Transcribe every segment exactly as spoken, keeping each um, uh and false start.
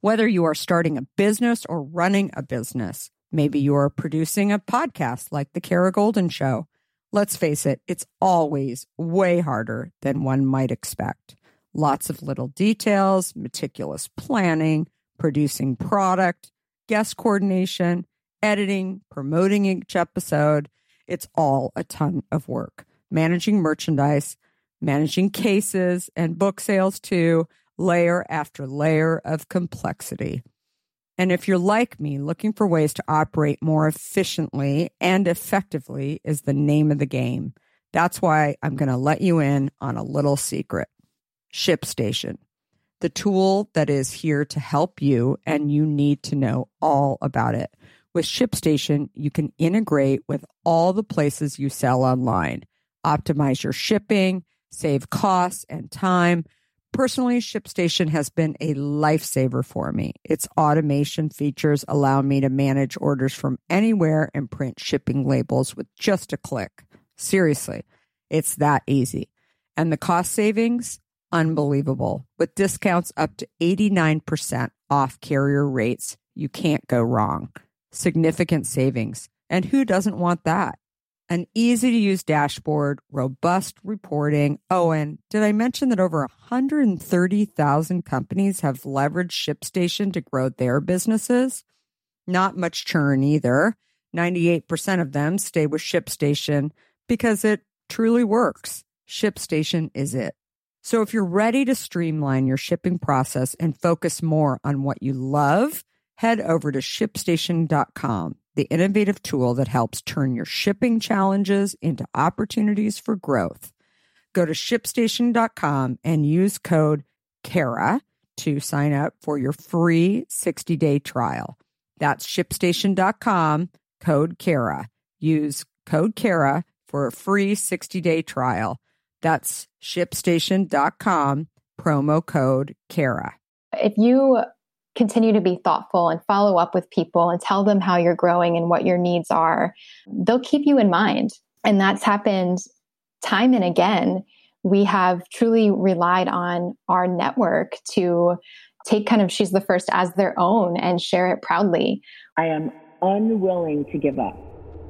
Whether you are starting a business or running a business, maybe you are producing a podcast like The Kara Goldin Show. Let's face it, it's always way harder than one might expect. Lots of little details, meticulous planning, producing product, guest coordination, editing, promoting each episode. It's all a ton of work. Managing merchandise, managing cases and book sales too, layer after layer of complexity. And if you're like me, looking for ways to operate more efficiently and effectively is the name of the game. That's why I'm going to let you in on a little secret. ShipStation, the tool that is here to help you, and you need to know all about it. With ShipStation, you can integrate with all the places you sell online, optimize your shipping, save costs and time. Personally, ShipStation has been a lifesaver for me. Its automation features allow me to manage orders from anywhere and print shipping labels with just a click. Seriously, it's that easy. And the cost savings? Unbelievable. With discounts up to eighty-nine percent off carrier rates, you can't go wrong. Significant savings. And who doesn't want that? An easy-to-use dashboard, robust reporting. Oh, and did I mention that over one hundred thirty thousand companies have leveraged ShipStation to grow their businesses? Not much churn either. ninety-eight percent of them stay with ShipStation because it truly works. ShipStation is it. So if you're ready to streamline your shipping process and focus more on what you love, head over to ship station dot com. The innovative tool that helps turn your shipping challenges into opportunities for growth. Go to ship station dot com and use code KARA to sign up for your free sixty-day trial. That's ship station dot com, code KARA. Use code KARA for a free sixty-day trial. That's ship station dot com, promo code KARA. If you continue to be thoughtful and follow up with people and tell them how you're growing and what your needs are, they'll keep you in mind. And that's happened time and again. We have truly relied on our network to take kind of She's the First as their own and share it proudly. I am unwilling to give up.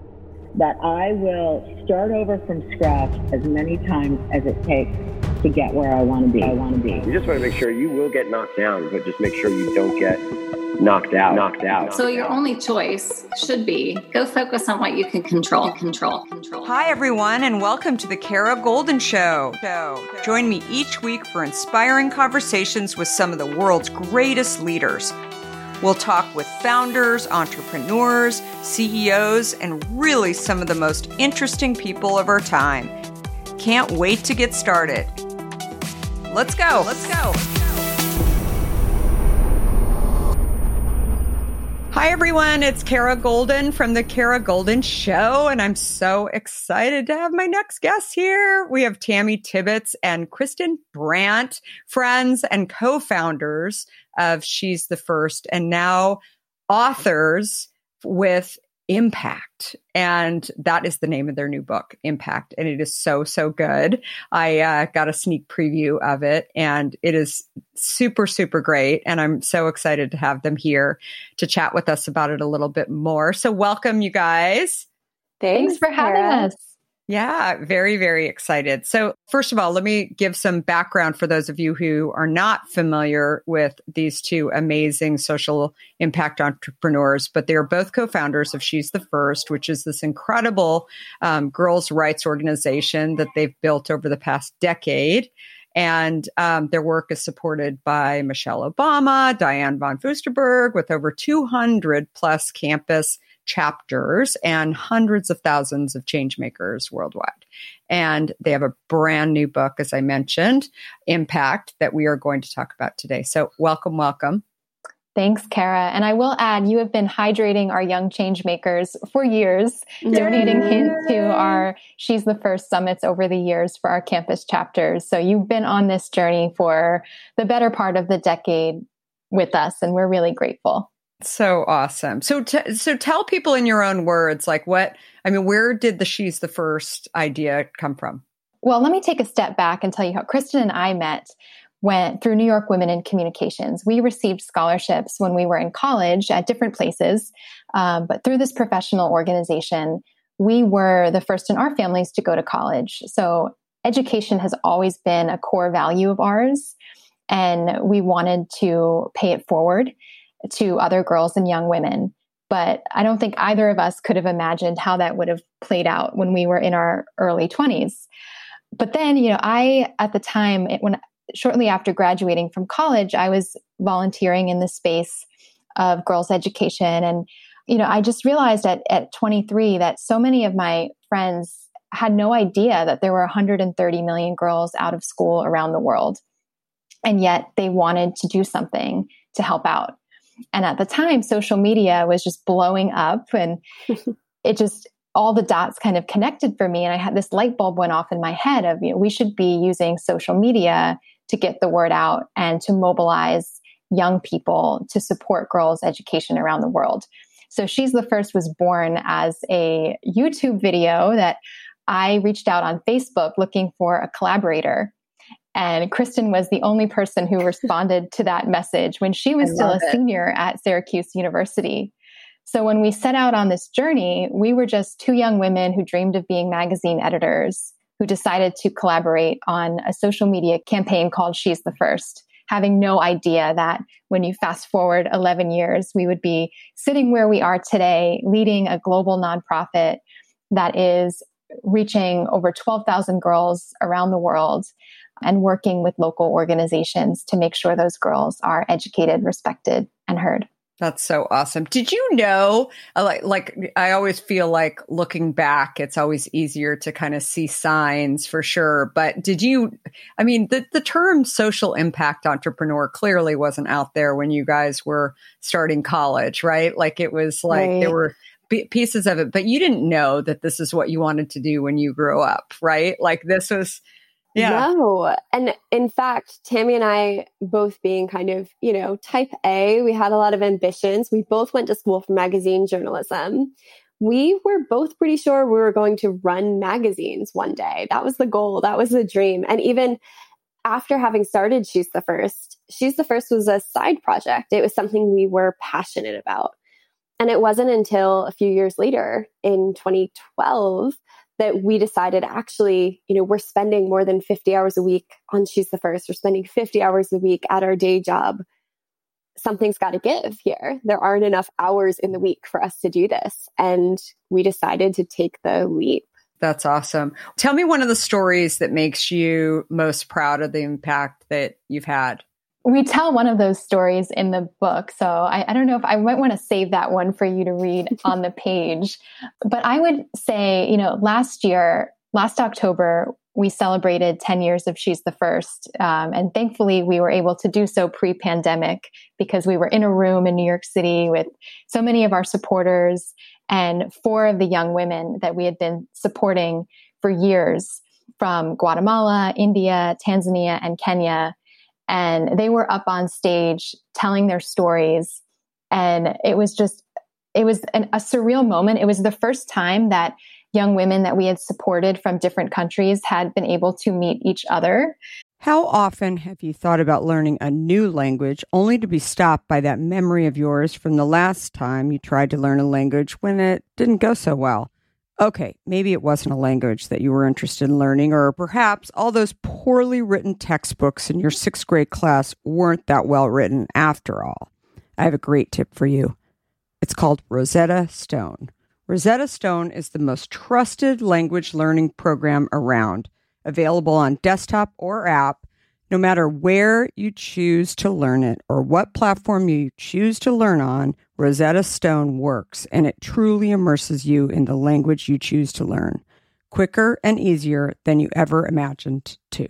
That I will start over from scratch as many times as it takes to get where I want to be. I want to be. You just want to make sure you will get knocked down, but just make sure you don't get knocked out. Knocked out. So your only choice should be go focus on what you can control. Control. Control. Hi, everyone, and welcome to the Kara Goldin Show. Join me each week for inspiring conversations with some of the world's greatest leaders. We'll talk with founders, entrepreneurs, C E Os, and really some of the most interesting people of our time. Can't wait to get started. Let's go. Let's go. Hi, everyone. It's Kara Goldin from The Kara Goldin Show, and I'm so excited to have my next guest here. We have Tammy Tibbetts and Kristen Brandt, friends and co-founders of She's the First, and now authors with Impact. And that is the name of their new book, Impact. And it is so, so good. I uh, got a sneak preview of it, and it is super, super great. And I'm so excited to have them here to chat with us about it a little bit more. So welcome, you guys. Thanks, Thanks for having Kara. us. Yeah, very, very excited. So first of all, let me give some background for those of you who are not familiar with these two amazing social impact entrepreneurs, but they are both co-founders of She's the First, which is this incredible um, girls' rights organization that they've built over the past decade. And um, their work is supported by Michelle Obama, Diane von Furstenberg, with over two hundred plus campus chapters and hundreds of thousands of change makers worldwide. And they have a brand new book, as I mentioned, Impact, that we are going to talk about today. So welcome, welcome. Thanks, Kara. And I will add, you have been hydrating our young change makers for years, Yay. donating hints to our She's the First summits over the years for our campus chapters. So you've been on this journey for the better part of the decade with us, and we're really grateful. So awesome. So, t- so tell people in your own words, like what, I mean, where did the She's the First idea come from? Well, let me take a step back and tell you how Kristen and I met. went through New York Women in Communications. We received scholarships when we were in college at different places, um, but through this professional organization, we were the first in our families to go to college. So education has always been a core value of ours, and we wanted to pay it forward to other girls and young women. But I don't think either of us could have imagined how that would have played out when we were in our early twenties. But then, you know, I, at the time, it, when shortly after graduating from college, I was volunteering in the space of girls' education. And, you know, I just realized at, at twenty-three that so many of my friends had no idea that there were one hundred thirty million girls out of school around the world. And yet they wanted to do something to help out. And at the time, social media was just blowing up, and it just, all the dots kind of connected for me. And I had this light bulb went off in my head of, you know, we should be using social media to get the word out and to mobilize young people to support girls' education around the world. So She's the First was born as a YouTube video that I reached out on Facebook looking for a collaborator. And Kristen was the only person who responded to that message when she was still a it. senior at Syracuse University. So when we set out on this journey, we were just two young women who dreamed of being magazine editors, who decided to collaborate on a social media campaign called She's the First, having no idea that when you fast forward eleven years, we would be sitting where we are today, leading a global nonprofit that is reaching over twelve thousand girls around the world, and working with local organizations to make sure those girls are educated, respected, and heard. That's so awesome. Did you know, like, like I always feel like looking back, it's always easier to kind of see signs for sure. But did you, I mean, the, the term social impact entrepreneur clearly wasn't out there when you guys were starting college, right? Like it was like right. there were b- pieces of it, but you didn't know that this is what you wanted to do when you grew up, right? Like this was... Yeah. No. And in fact, Tammy and I both being kind of, you know, type A, we had a lot of ambitions. We both went to school for magazine journalism. We were both pretty sure we were going to run magazines one day. That was the goal. That was the dream. And even after having started She's the First, She's the First was a side project. It was something we were passionate about. And it wasn't until a few years later in twenty twelve that we decided actually, you know, we're spending more than fifty hours a week on She's the First. We're spending fifty hours a week at our day job. Something's got to give here. There aren't enough hours in the week for us to do this. And we decided to take the leap. That's awesome. Tell me one of the stories that makes you most proud of the impact that you've had. We tell one of those stories in the book. So I, I don't know if I might want to save that one for you to read on the page. But I would say, you know, last year, last October, we celebrated ten years of She's the First. Um, and thankfully, we were able to do so pre-pandemic because we were in a room in New York City with so many of our supporters and four of the young women that we had been supporting for years from Guatemala, India, Tanzania, and Kenya. And they were up on stage telling their stories. And it was just, it was an, a surreal moment. It was the first time that young women that we had supported from different countries had been able to meet each other. How often have you thought about learning a new language only to be stopped by that memory of yours from the last time you tried to learn a language when it didn't go so well? Okay, maybe it wasn't a language that you were interested in learning, or perhaps all those poorly written textbooks in your sixth grade class weren't that well written after all. I have a great tip for you. It's called Rosetta Stone. Rosetta Stone is the most trusted language learning program around, available on desktop or app, no matter where you choose to learn it or what platform you choose to learn on. Rosetta Stone works, and it truly immerses you in the language you choose to learn, quicker and easier than you ever imagined to.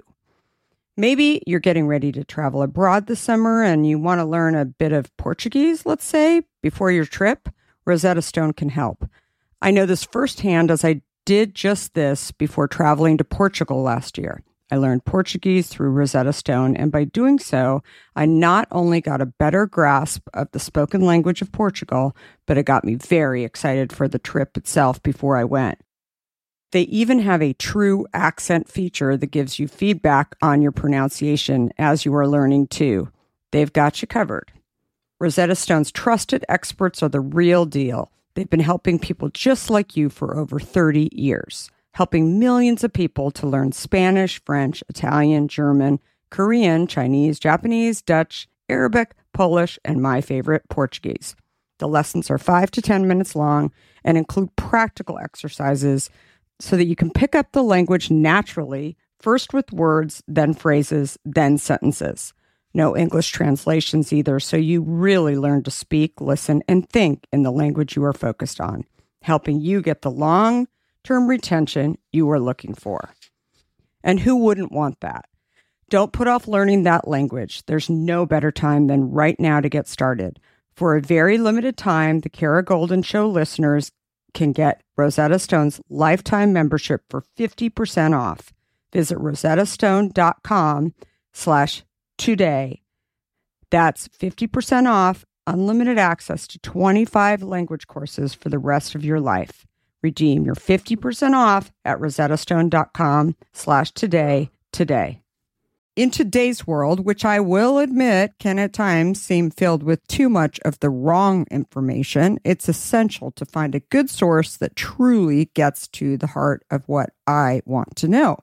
Maybe you're getting ready to travel abroad this summer and you want to learn a bit of Portuguese, let's say, before your trip. Rosetta Stone can help. I know this firsthand as I did just this before traveling to Portugal last year. I learned Portuguese through Rosetta Stone, and by doing so, I not only got a better grasp of the spoken language of Portugal, but it got me very excited for the trip itself before I went. They even have a true accent feature that gives you feedback on your pronunciation as you are learning too. They've got you covered. Rosetta Stone's trusted experts are the real deal. They've been helping people just like you for over thirty years, helping millions of people to learn Spanish, French, Italian, German, Korean, Chinese, Japanese, Dutch, Arabic, Polish, and my favorite, Portuguese. The lessons are five to ten minutes long and include practical exercises so that you can pick up the language naturally, first with words, then phrases, then sentences. No English translations either, so you really learn to speak, listen, and think in the language you are focused on, helping you get the long-term retention you are looking for. And who wouldn't want that? Don't put off learning that language. There's no better time than right now to get started. For a very limited time, the Kara Goldin Show listeners can get Rosetta Stone's lifetime membership for fifty percent off. Visit rosettastone.com slash today. That's fifty percent off, unlimited access to twenty-five language courses for the rest of your life. Redeem your fifty percent off at rosettastone.com slash today today. In today's world, which I will admit can at times seem filled with too much of the wrong information, it's essential to find a good source that truly gets to the heart of what I want to know.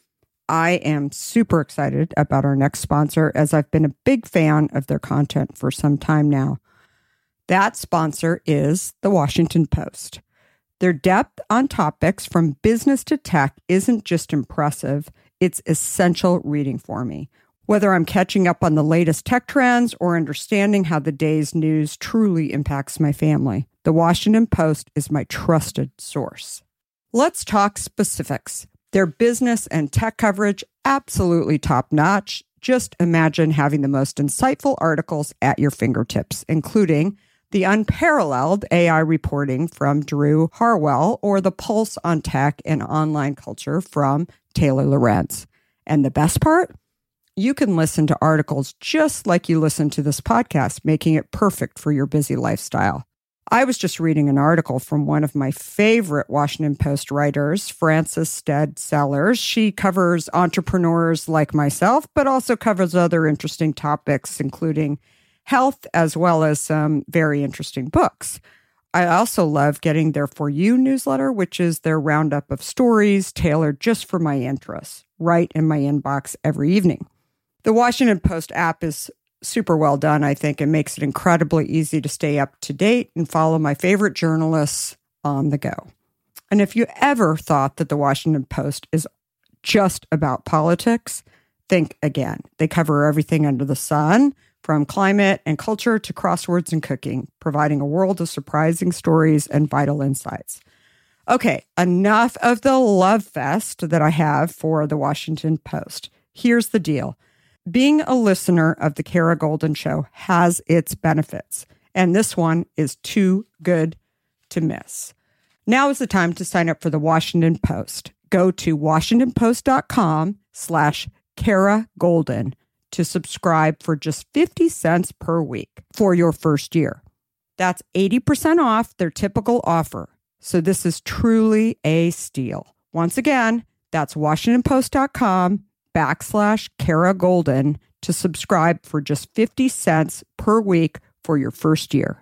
I am super excited about our next sponsor, as I've been a big fan of their content for some time now. That sponsor is The Washington Post. Their depth on topics from business to tech isn't just impressive, it's essential reading for me. Whether I'm catching up on the latest tech trends or understanding how the day's news truly impacts my family, The Washington Post is my trusted source. Let's talk specifics. Their business and tech coverage, absolutely top-notch. Just imagine having the most insightful articles at your fingertips, including the unparalleled A I reporting from Drew Harwell or the Pulse on Tech and Online Culture from Taylor Lorenz. And the best part? You can listen to articles just like you listen to this podcast, making it perfect for your busy lifestyle. I was just reading an article from one of my favorite Washington Post writers, Frances Stead Sellers. She covers entrepreneurs like myself, but also covers other interesting topics, including health, as well as some very interesting books. I also love getting their For You newsletter, which is their roundup of stories tailored just for my interests, right in my inbox every evening. The Washington Post app is super well done, I think. It makes it incredibly easy to stay up to date and follow my favorite journalists on the go. And if you ever thought that the Washington Post is just about politics, think again. They cover everything under the sun, from climate and culture to crosswords and cooking, providing a world of surprising stories and vital insights. Okay, enough of the love fest that I have for the Washington Post. Here's the deal. Being a listener of the Kara Goldin Show has its benefits, and this one is too good to miss. Now is the time to sign up for the Washington Post. Go to washingtonpost.com slash Kara Goldin to subscribe for just fifty cents per week for your first year. That's eighty percent off their typical offer. So this is truly a steal. Once again, that's washingtonpost.com backslash Kara Goldin to subscribe for just fifty cents per week for your first year.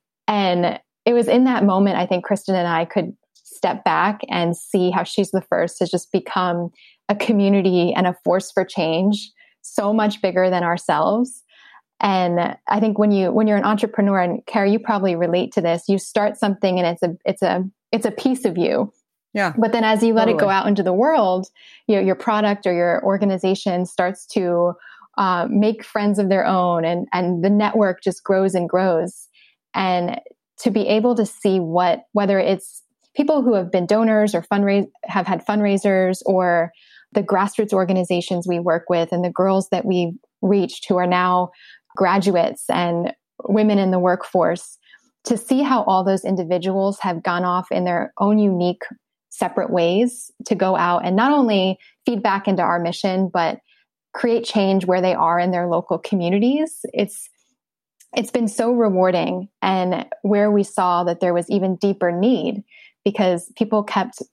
And it was in that moment, I think Kristen and I could step back and see how She's the First has just become a community and a force for change, so much bigger than ourselves. And I think when you when you're an entrepreneur, and Kara, you probably relate to this, you start something and it's a it's a it's a piece of you. Yeah. But then as you let totally. it go out into the world, you know, your product or your organization starts to uh, make friends of their own, and and the network just grows and grows. And to be able to see what, whether it's people who have been donors or fundraise have had fundraisers, or the grassroots organizations we work with and the girls that we've reached who are now graduates and women in the workforce, to see how all those individuals have gone off in their own unique, separate ways to go out and not only feed back into our mission, but create change where they are in their local communities. It's it's been so rewarding, and where we saw that there was even deeper need, because people kept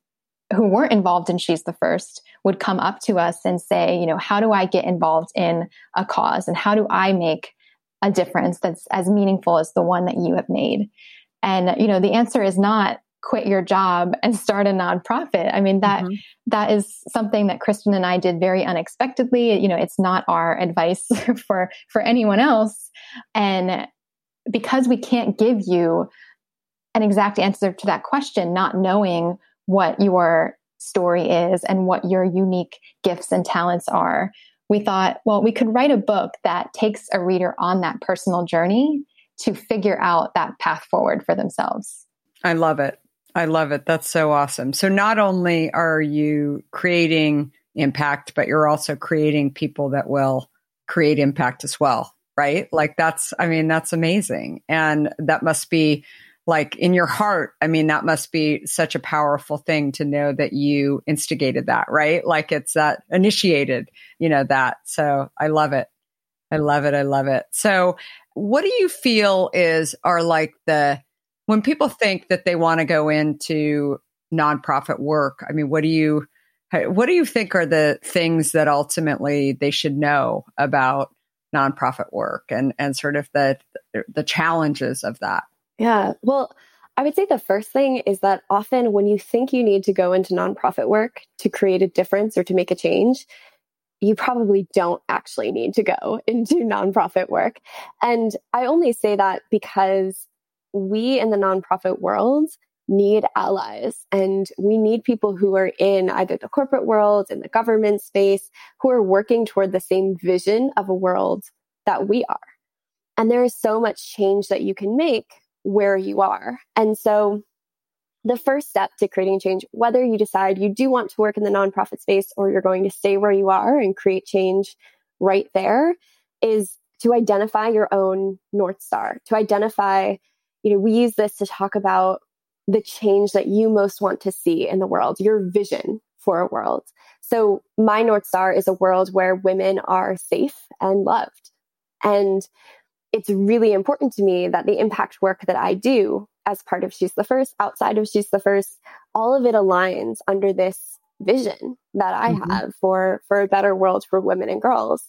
who weren't involved in She's the First would come up to us and say, you know, how do I get involved in a cause? And how do I make a difference that's as meaningful as the one that you have made? And, you know, the answer is not quit your job and start a nonprofit. I mean, that, mm-hmm. that is something that Kristen and I did very unexpectedly. You know, it's not our advice for, for anyone else. And because we can't give you an exact answer to that question, not knowing what your story is and what your unique gifts and talents are, we thought, well, we could write a book that takes a reader on that personal journey to figure out that path forward for themselves. I love it. I love it. That's so awesome. So not only are you creating impact, but you're also creating people that will create impact as well, right? Like that's, I mean, that's amazing. And that must be like in your heart. I mean, that must be such a powerful thing to know that you instigated that, right? Like it's that initiated, you know, that. So I love it. I love it. I love it. So what do you feel is, are like the, when people think that they want to go into nonprofit work, I mean, what do you, what do you think are the things that ultimately they should know about nonprofit work and, and sort of the, the challenges of that? Yeah. Well, I would say the first thing is that often when you think you need to go into nonprofit work to create a difference or to make a change, you probably don't actually need to go into nonprofit work. And I only say that because we in the nonprofit world need allies, and we need people who are in either the corporate world, in the government space, who are working toward the same vision of a world that we are. And there is so much change that you can make where you are. And so the first step to creating change, whether you decide you do want to work in the nonprofit space or you're going to stay where you are and create change right there, is to identify your own North Star, to identify, you know, we use this to talk about the change that you most want to see in the world, your vision for a world. So my North Star is a world where women are safe and loved. And it's really important to me that the impact work that I do as part of She's the First, outside of She's the First, all of it aligns under this vision that I mm-hmm. have for, for a better world for women and girls.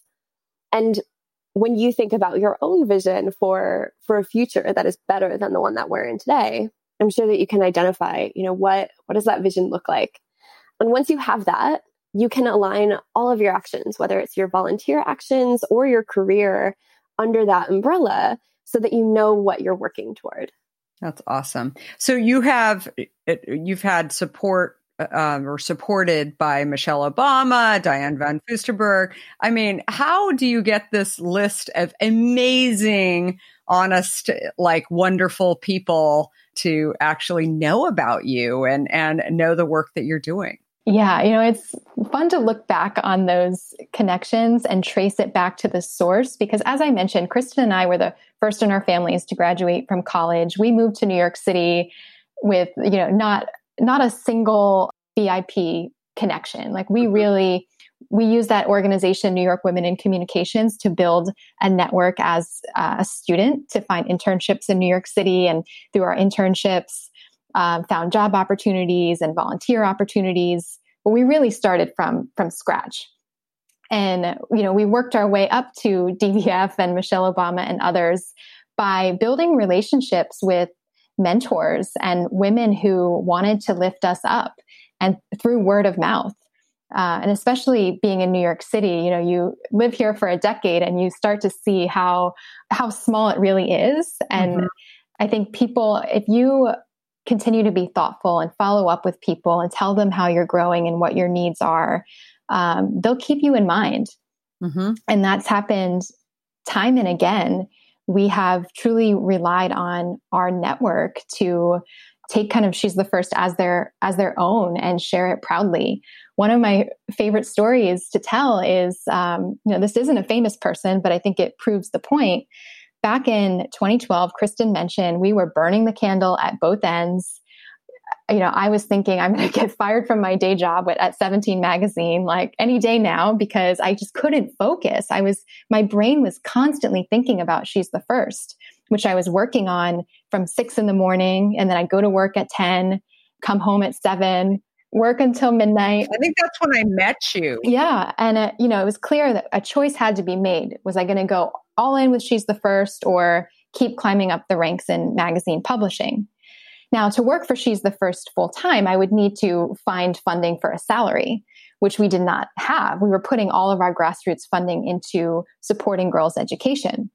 And when you think about your own vision for, for a future that is better than the one that we're in today, I'm sure that you can identify, you know, what, what does that vision look like? And once you have that, you can align all of your actions, whether it's your volunteer actions or your career, under that umbrella so that you know what you're working toward. That's awesome. So you have, you've had support um, or supported by Michelle Obama, Diane von Furstenberg. I mean, how do you get this list of amazing, honest, like wonderful people to actually know about you and, and know the work that you're doing? Yeah, you know, it's fun to look back on those connections and trace it back to the source, because as I mentioned, Kristen and I were the first in our families to graduate from college. We moved to New York City with, you know, not not a single V I P connection. Like we really, we use that organization, New York Women in Communications, to build a network as uh, a student to find internships in New York City, and through our internships, Um, found job opportunities and volunteer opportunities. But we really started from from scratch. And, you know, we worked our way up to D V F and Michelle Obama and others by building relationships with mentors and women who wanted to lift us up, and through word of mouth. Uh, and especially being in New York City, you know, you live here for a decade and you start to see how how small it really is. And mm-hmm. I think people, if you continue to be thoughtful and follow up with people and tell them how you're growing and what your needs are, um, they'll keep you in mind. Mm-hmm. And that's happened time and again. We have truly relied on our network to take kind of She's the First as their as their own and share it proudly. One of my favorite stories to tell is, um, you know, this isn't a famous person, but I think it proves the point. Back in twenty twelve, Kristen mentioned we were burning the candle at both ends. You know, I was thinking I'm going to get fired from my day job at, at seventeen magazine, like any day now, because I just couldn't focus. I was, my brain was constantly thinking about She's the First, which I was working on from six in the morning. And then I'd go to work at ten, come home at seven, work until midnight. I think that's when I met you. Yeah. And, uh, you know, it was clear that a choice had to be made. Was I going to go all in with She's the First or keep climbing up the ranks in magazine publishing? Now, to work for She's the First full time, I would need to find funding for a salary, which we did not have. We were putting all of our grassroots funding into supporting girls' education.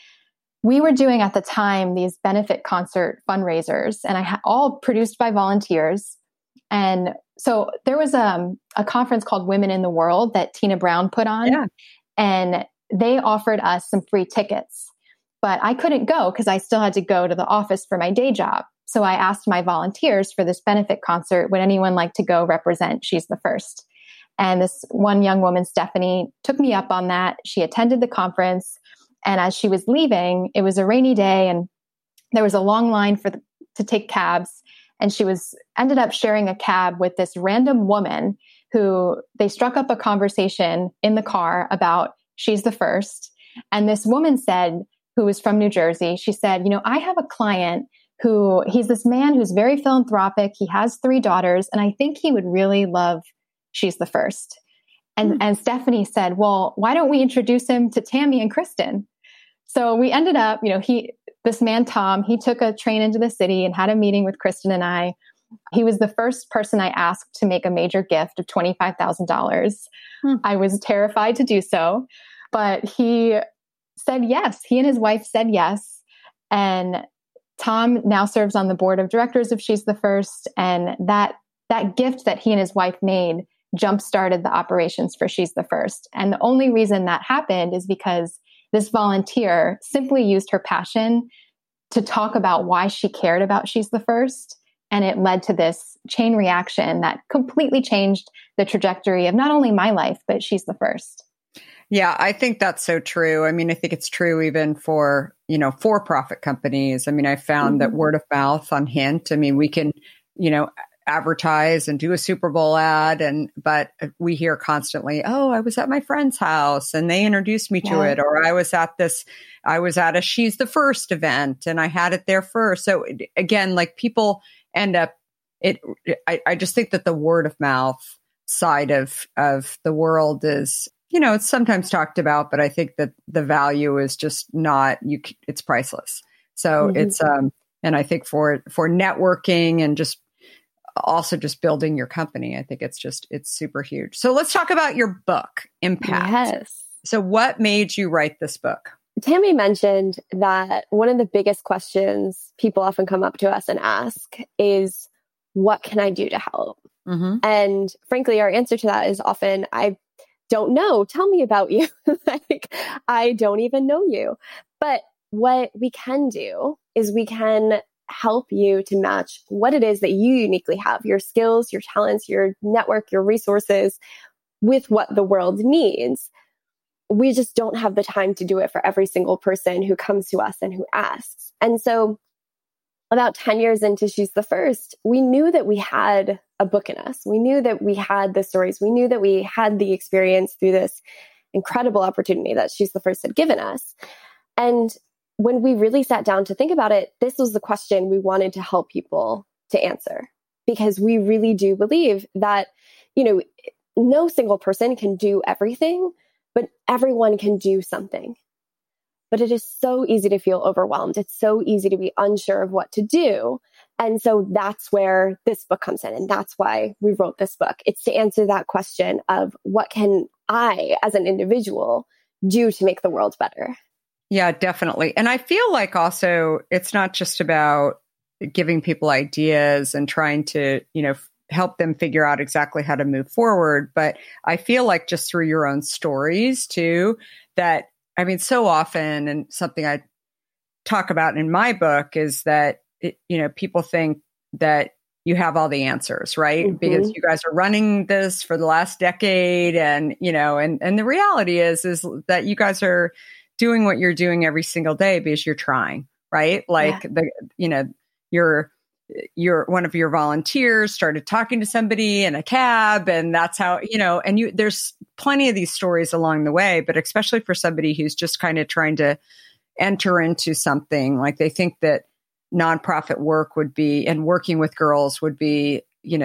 We were doing at the time these benefit concert fundraisers, and I had all produced by volunteers. And so there was um, a conference called Women in the World that Tina Brown put on, yeah. and they offered us some free tickets, but I couldn't go because I still had to go to the office for my day job. So I asked my volunteers for this benefit concert, would anyone like to go represent She's the First? And this one young woman, Stephanie, took me up on that. She attended the conference. And as she was leaving, it was a rainy day and there was a long line for the, to take cabs. And she was ended up sharing a cab with this random woman who they struck up a conversation in the car about She's the First. And this woman said, who was from New Jersey, she said, you know, I have a client who he's this man who's very philanthropic. He has three daughters, and I think he would really love She's the First. And, mm-hmm. and Stephanie said, well, why don't we introduce him to Tammy and Kristen? So we ended up, you know, he, this man, Tom, he took a train into the city and had a meeting with Kristen and I. He was the first person I asked to make a major gift of twenty-five thousand dollars. Hmm. I was terrified to do so, but he said yes. He and his wife said yes. And Tom now serves on the board of directors of She's the First. And that, that gift that he and his wife made jump-started the operations for She's the First. And the only reason that happened is because this volunteer simply used her passion to talk about why she cared about She's the First. And it led to this chain reaction that completely changed the trajectory of not only my life, but She's the First. Yeah, I think that's so true. I mean, I think it's true even for, you know, for-profit companies. I mean, I found mm-hmm. that word of mouth on Hint, I mean, we can, you know, advertise and do a Super Bowl ad, and but we hear constantly, oh, I was at my friend's house and they introduced me to yeah. it, or I was at this, I was at a She's the First event and I had it there first. So again, like people end up, it. I, I just think that the word of mouth side of of the world is, you know, it's sometimes talked about, but I think that the value is just not, you, it's priceless. So mm-hmm. it's, um, and I think for, for networking and just also just building your company, I think it's just, it's super huge. So let's talk about your book, Impact. Yes. So what made you write this book? Tammy mentioned that one of the biggest questions people often come up to us and ask is, what can I do to help? Mm-hmm. And frankly, our answer to that is often, I don't know. Tell me about you. Like, I don't even know you. But what we can do is we can help you to match what it is that you uniquely have, your skills, your talents, your network, your resources, with what the world needs. We just don't have the time to do it for every single person who comes to us and who asks. And so about ten years into She's the First, we knew that we had a book in us. We knew that we had the stories. We knew that we had the experience through this incredible opportunity that She's the First had given us. And when we really sat down to think about it, this was the question we wanted to help people to answer, because we really do believe that, you know, no single person can do everything, but everyone can do something. But it is so easy to feel overwhelmed. It's so easy to be unsure of what to do. And so that's where this book comes in. And that's why we wrote this book. It's to answer that question of, what can I, as an individual, do to make the world better? Yeah, definitely. And I feel like also it's not just about giving people ideas and trying to, you know, help them figure out exactly how to move forward. But I feel like just through your own stories too, that, I mean, so often, and something I talk about in my book is that, it, you know, people think that you have all the answers, right? Mm-hmm. Because you guys are running this for the last decade. And, you know, and, and the reality is, is that you guys are doing what you're doing every single day because you're trying, right? Like yeah. the, you know, you're, you're one of your volunteers started talking to somebody in a cab, and that's how, you know, and you, there's plenty of these stories along the way, but especially for somebody who's just kind of trying to enter into something, like they think that nonprofit work would be, and working with girls would be, you know,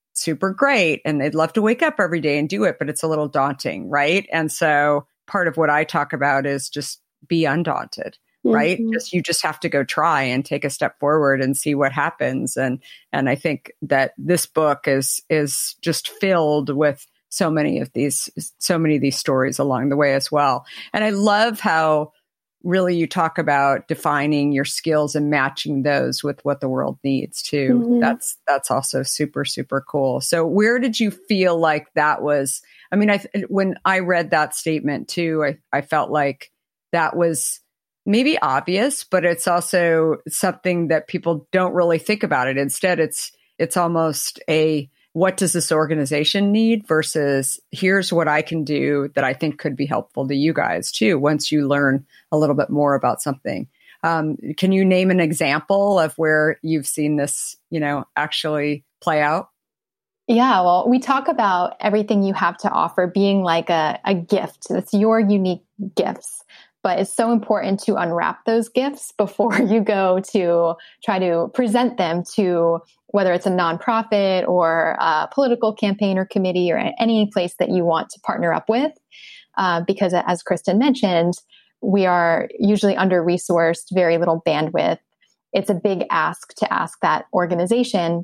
super great and they'd love to wake up every day and do it, but it's a little daunting, right? And so part of what I talk about is just be undaunted, right? Mm-hmm. Just you just have to go try and take a step forward and see what happens. And and I think that this book is is just filled with so many of these so many of these stories along the way as well. And I love how really you talk about defining your skills and matching those with what the world needs too. Mm-hmm. That's that's also super, super cool. So where did you feel like that was? I mean, I when I read that statement too, I, I felt like that was maybe obvious, but it's also something that people don't really think about it. Instead, it's it's almost a what does this organization need versus here's what I can do that I think could be helpful to you guys too, once you learn a little bit more about something. Um, can you name an example of where you've seen this, you know, actually play out? Yeah, well, we talk about everything you have to offer being like a, a gift. It's your unique gifts. But it's so important to unwrap those gifts before you go to try to present them to whether it's a nonprofit or a political campaign or committee or any place that you want to partner up with. Uh, because as Kristen mentioned, we are usually under-resourced, very little bandwidth. It's a big ask to ask that organization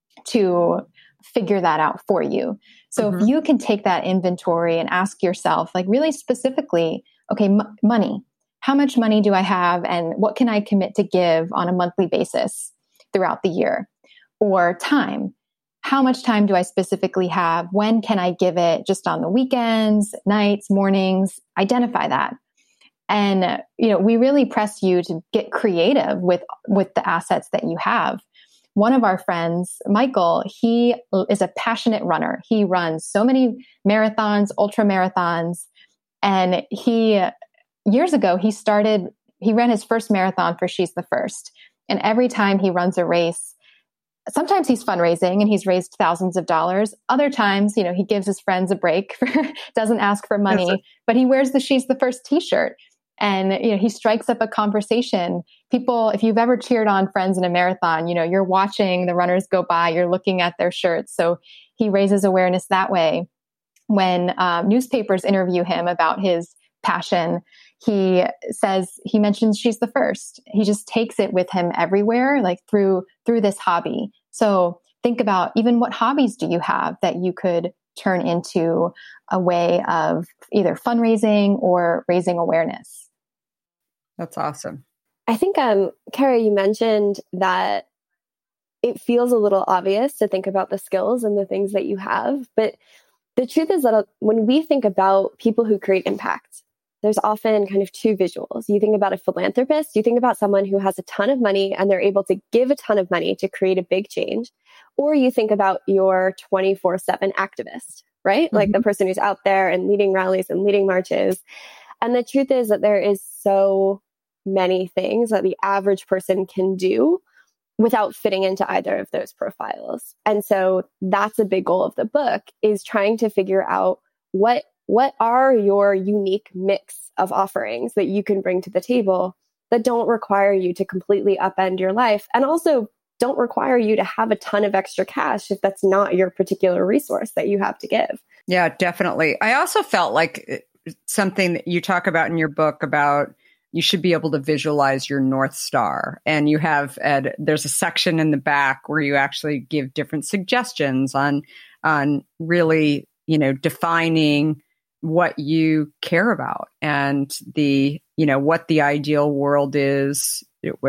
to figure that out for you. So mm-hmm. if you can take that inventory and ask yourself, like really specifically, okay, m- money, how much money do I have and what can I commit to give on a monthly basis throughout the year? Or time, how much time do I specifically have? When can I give it? Just on the weekends, nights, mornings? Identify that. And, you know, we really press you to get creative with, with the assets that you have. One of our friends, Michael, he is a passionate runner. He runs so many marathons, ultra marathons. And he, years ago, he started, he ran his first marathon for She's the First. And every time he runs a race, sometimes he's fundraising and he's raised thousands of dollars. Other times, you know, he gives his friends a break, for, doesn't ask for money, a- but he wears the She's the First t-shirt. And, you know, he strikes up a conversation. People, if you've ever cheered on friends in a marathon, you know, you're watching the runners go by, you're looking at their shirts. So he raises awareness that way. When um, newspapers interview him about his passion, he says, he mentions She's the First. He just takes it with him everywhere, like through, through this hobby. So think about even what hobbies do you have that you could turn into a way of either fundraising or raising awareness. That's awesome. I think, um, Kara, you mentioned that it feels a little obvious to think about the skills and the things that you have, but the truth is that when we think about people who create impact, there's often kind of two visuals. You think about a philanthropist, you think about someone who has a ton of money and they're able to give a ton of money to create a big change, or you think about your twenty-four seven activist, right? Mm-hmm. Like the person who's out there and leading rallies and leading marches. And the truth is that there is so many things that the average person can do without fitting into either of those profiles. And so that's a big goal of the book, is trying to figure out what what are your unique mix of offerings that you can bring to the table that don't require you to completely upend your life, and also don't require you to have a ton of extra cash if that's not your particular resource that you have to give. Yeah, definitely. I also felt like something that you talk about in your book about you should be able to visualize your North Star. And you have, Ed, there's a section in the back where you actually give different suggestions on, on really, you know, defining what you care about and the, you know, what the ideal world is.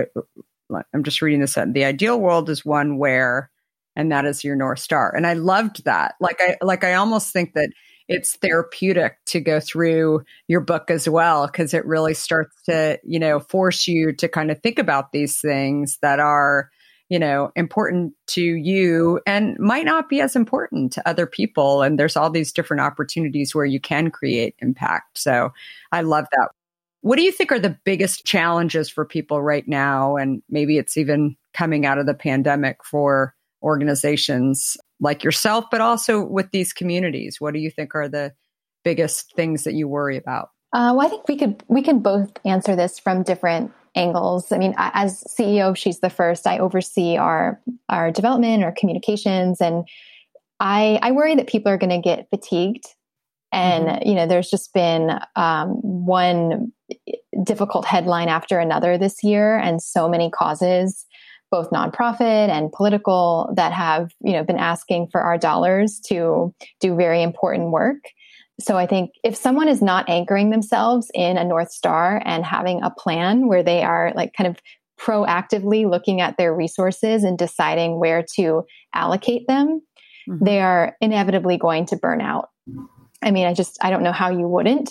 I'm just reading this. The ideal world is one where, and that is your North Star. And I loved that. Like I, like I almost think that it's therapeutic to go through your book as well, because it really starts to, you know, force you to kind of think about these things that are, you know, important to you and might not be as important to other people. And there's all these different opportunities where you can create impact. So I love that. What do you think are the biggest challenges for people right now? And maybe it's even coming out of the pandemic for organizations like yourself, but also with these communities. What do you think are the biggest things that you worry about? Uh, well, I think we could we can both answer this from different angles. I mean, as C E O of She's the First, I oversee our our development, our communications, and I, I worry that people are going to get fatigued. And, mm-hmm. you know, there's just been um, one difficult headline after another this year, and so many causes, both nonprofit and political, that have, you know, been asking for our dollars to do very important work. So I think if someone is not anchoring themselves in a North Star and having a plan where they are like kind of proactively looking at their resources and deciding where to allocate them, mm-hmm. they are inevitably going to burn out. I mean, I just, I don't know how you wouldn't.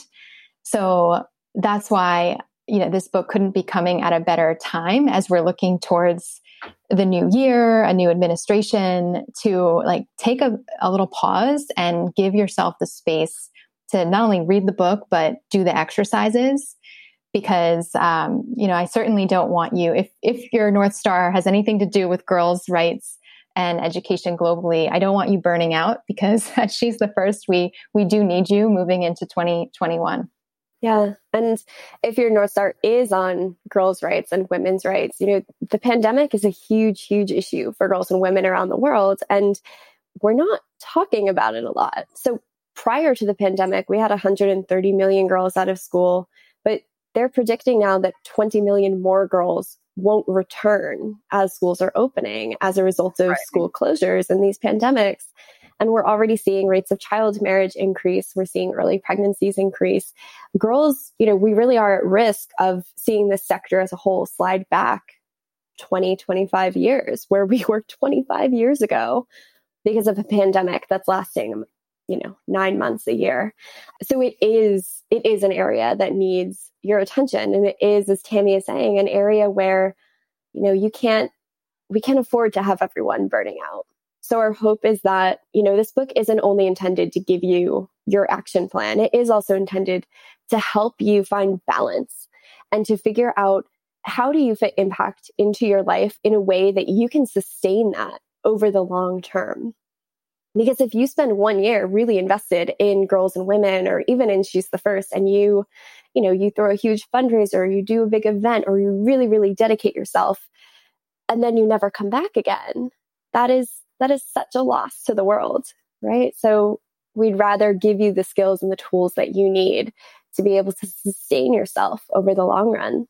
So that's why, you know, this book couldn't be coming at a better time as we're looking towards the new year, a new administration, to like take a, a little pause and give yourself the space to not only read the book, but do the exercises. Because, um, you know, I certainly don't want you, if, if your North Star has anything to do with girls' rights and education globally, I don't want you burning out, because She's the First, we we do need you moving into twenty twenty-one. Yeah. And if your North Star is on girls' rights and women's rights, you know, the pandemic is a huge, huge issue for girls and women around the world. And we're not talking about it a lot. So prior to the pandemic, we had one hundred thirty million girls out of school, but they're predicting now that twenty million more girls won't return as schools are opening as a result of right. school closures and these pandemics. And we're already seeing rates of child marriage increase. We're seeing early pregnancies increase. Girls, you know, we really are at risk of seeing this sector as a whole slide back twenty, twenty-five years, where we were twenty-five years ago, because of a pandemic that's lasting, you know, nine months a year. So it is, it is an area that needs your attention. And it is, as Tammy is saying, an area where, you know, you can't, we can't afford to have everyone burning out. So our hope is that, you know, this book isn't only intended to give you your action plan. It is also intended to help you find balance and to figure out, how do you fit impact into your life in a way that you can sustain that over the long term? Because if you spend one year really invested in girls and women, or even in She's the First, and you, you know, you throw a huge fundraiser, you do a big event, or you really, really dedicate yourself, and then you never come back again, that is, that is such a loss to the world, right? So we'd rather give you the skills and the tools that you need to be able to sustain yourself over the long run.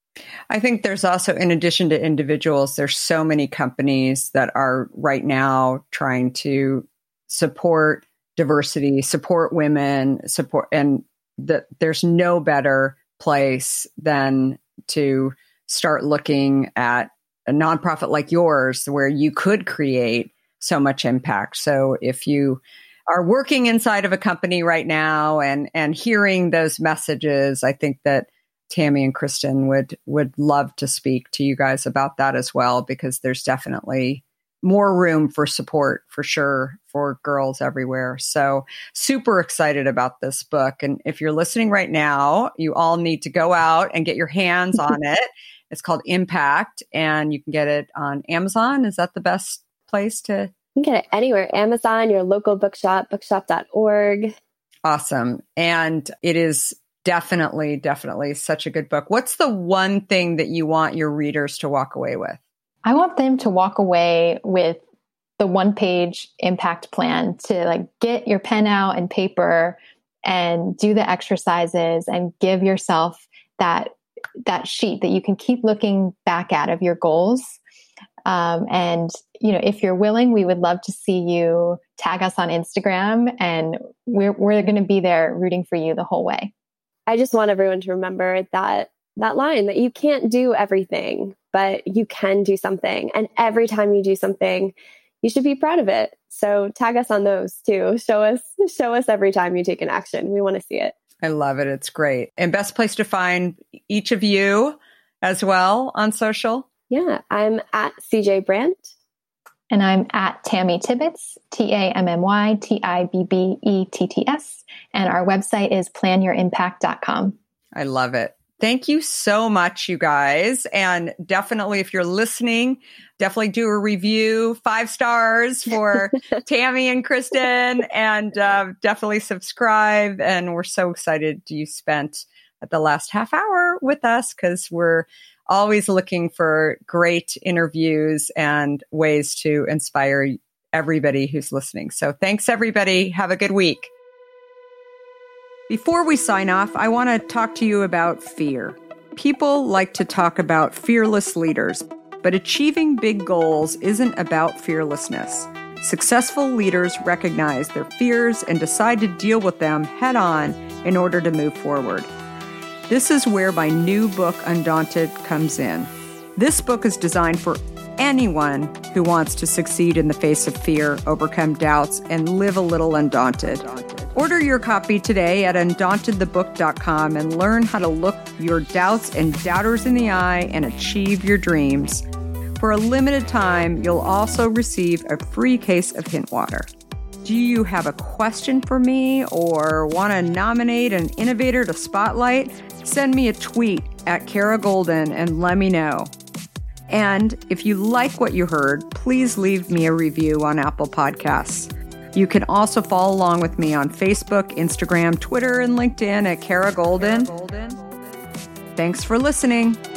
I think there's also, in addition to individuals, there's so many companies that are right now trying to support diversity, support women, support, and that there's no better place than to start looking at a nonprofit like yours, where you could create so much impact. So if you are working inside of a company right now and, and hearing those messages, I think that Tammy and Kristen would, would love to speak to you guys about that as well, because there's definitely more room for support, for sure, for girls everywhere. So super excited about this book. And if you're listening right now, you all need to go out and get your hands on it. It's called Impact, and you can get it on Amazon. Is that the best place to? You can get it anywhere. Amazon, your local bookshop, bookshop dot org. Awesome. And it is definitely, definitely such a good book. What's the one thing that you want your readers to walk away with? I want them to walk away with the one page impact plan, to like get your pen out and paper and do the exercises and give yourself that, that sheet that you can keep looking back at of your goals. Um, and, you know, if you're willing, we would love to see you tag us on Instagram, and we're, we're going to be there rooting for you the whole way. I just want everyone to remember that, that line, that you can't do everything, but you can do something. And every time you do something, you should be proud of it. So tag us on those too. Show us, show us every time you take an action. We want to see it. I love it. It's great. And best place to find each of you as well on social? Yeah, I'm at C J Brandt. And I'm at Tammy Tibbetts, T A M M Y T I B B E T T S. And our website is plan your impact dot com. I love it. Thank you so much, you guys. And definitely, if you're listening, definitely do a review, five stars for Tammy and Kristen, and uh, definitely subscribe. And we're so excited you spent the last half hour with us, because we're always looking for great interviews and ways to inspire everybody who's listening. So thanks, everybody. Have a good week. Before we sign off, I want to talk to you about fear. People like to talk about fearless leaders, but achieving big goals isn't about fearlessness. Successful leaders recognize their fears and decide to deal with them head on in order to move forward. This is where my new book, Undaunted, comes in. This book is designed for anyone who wants to succeed in the face of fear, overcome doubts, and live a little undaunted. Order your copy today at undaunted the book dot com and learn how to look your doubts and doubters in the eye and achieve your dreams. For a limited time, you'll also receive a free case of hint water. Do you have a question for me or want to nominate an innovator to spotlight? Send me a tweet at Kara Goldin and let me know. And if you like what you heard, please leave me a review on Apple Podcasts. You can also follow along with me on Facebook, Instagram, Twitter, and LinkedIn at Kara Goldin. Thanks for listening.